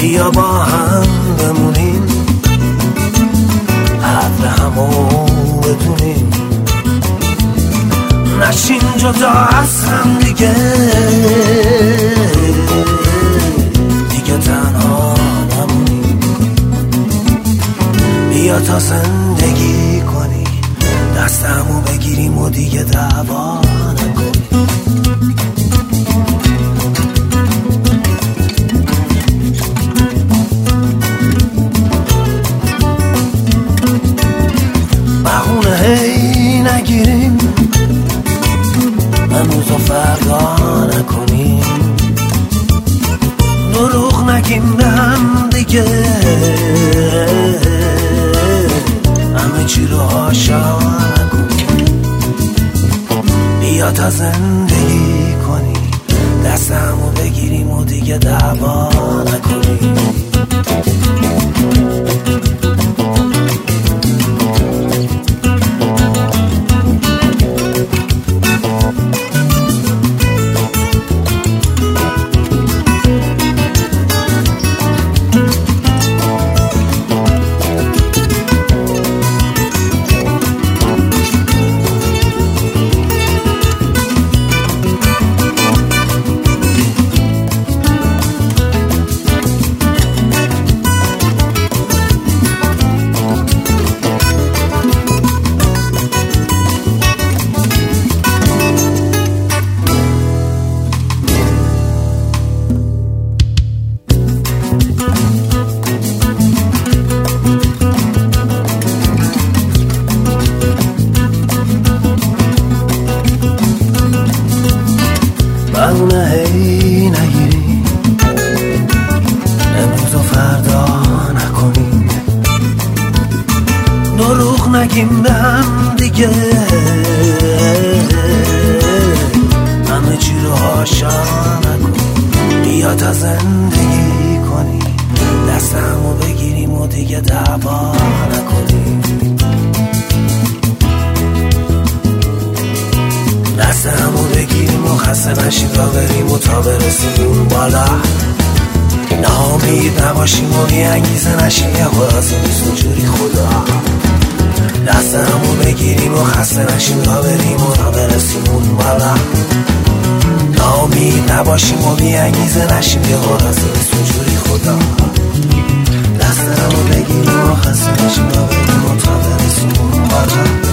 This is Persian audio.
بیا با هم بمونیم، حق همو بدونیم، نشیم جدا از هم دیگه، دیگه تنها نمونیم. بیا تا زندگی کنی، دستمو بگیریم و دیگه دعوا نکنیم. بهونه هی نگیریم، امروز و فردا نکنیم، دروغ نگیم به هم دیگه، همه چی رو حاشا نکنیم. بیا تا زندگی کنی، دستمو بگیریم و دیگه دعوا نکنیم. بهونه هی نگیریم، امروز و فردا نکنیم، دروغ نگیم به هم دیگه، همه چی رو حاشا نکنیم. بیا تا زندگی کنی، دستمو بگیریم و دیگه دعوا نکنیم. دستمو بگیریم و خسته نشیم را بریم و تا برسیم اون بالا، ناامید نباشیم و بی انگیزه نشیم، یه خلاصه نیست اونجوری خدا. دستمو بگیریم و خسته نشیم را بریم و تا برسیم اون بالا، ناامید نباشیم و بی انگیزه نشیم، یه خلاصه نیست اونجوری خدا. دستمو بگیریم و خسته نشیم را بریم و تا برسیم اون بالا.